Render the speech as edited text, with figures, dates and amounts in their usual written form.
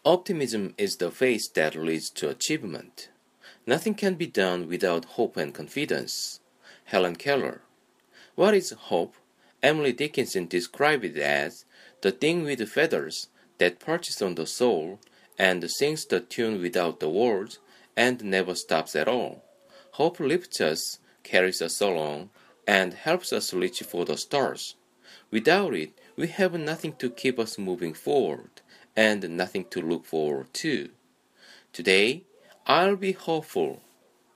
Optimism is the faith that leads to achievement. Nothing can be done without hope and confidence. Helen Keller. What is hope? Emily Dickinson described it as the thing with feathers that perches on the soul and sings the tune without the words and never stops at all. Hope lifts us, carries us along, and helps us reach for the stars. Without it, we have nothing to keep us moving forward and nothing to look forward to. Today, I'll be hopeful